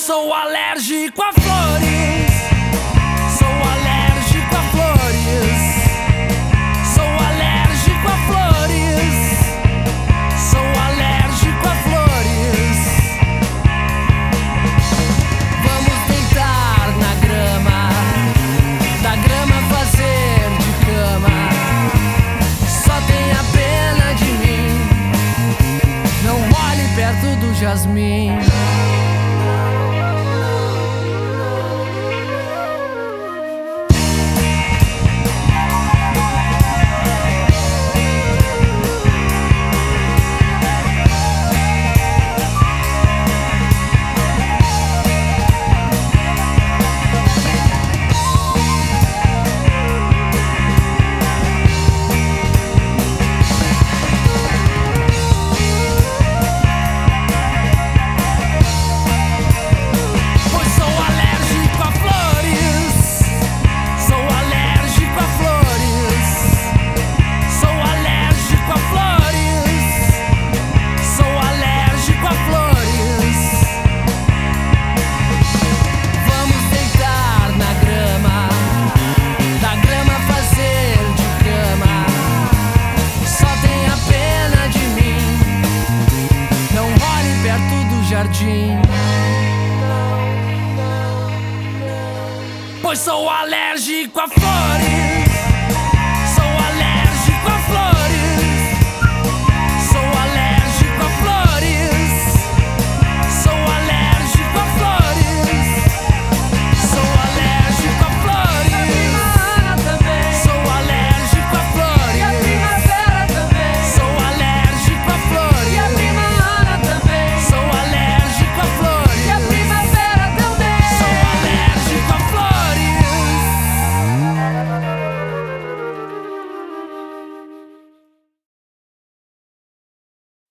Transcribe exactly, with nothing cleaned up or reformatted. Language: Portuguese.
sou alérgico a flores. Sou alérgico a flores. Sou alérgico a flores. Sou alérgico a flores. Vamos deitar na grama, da grama fazer de cama. Só tenha pena de mim, não olhe perto do jasmim. Jardim, pois sou alérgico a flores.